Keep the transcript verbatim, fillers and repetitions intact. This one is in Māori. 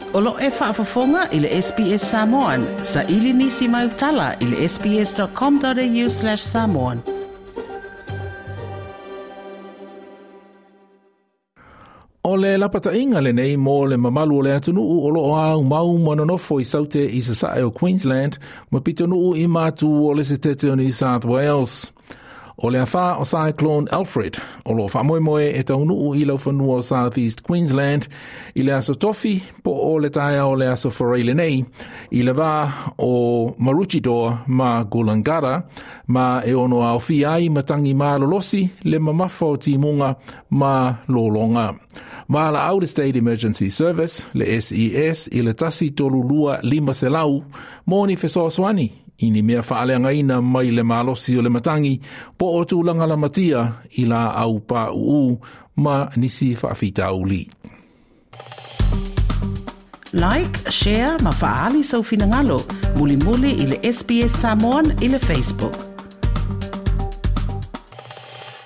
Olo e whaafafonga i le S B S Samoan. Sa ili nisi mai utala i le sbs.com.au slash Samoan. O le lapata inga le nei mo le mamalu o le atunu o lo au mau manonofo I saute I sa sae o Queensland ma pitonu I matu o le se tete o New South Wales. O le awha o Cyclone Alfred, o lo wha moe moe e taunu I lau whanua o South East Queensland, I le aso tofi po o le taia o le aso whareile nei, I le wā o Maroochydore ma Gulangara, ma e ono au whiai matangi ma lolosi le mamafo timunga ma lolonga. Ma la au le State Emergency Service, le S E S, I le tasi tolu lua lima se lau, moni fesoswani, ini mea whaaleangaina mai le malosi o le matangi po o tūlanga la matia I la au pa uu ma nisi whaafita uli. Like, share, ma faali sau finangalo, muli muli I le S B S Samoan I le Facebook.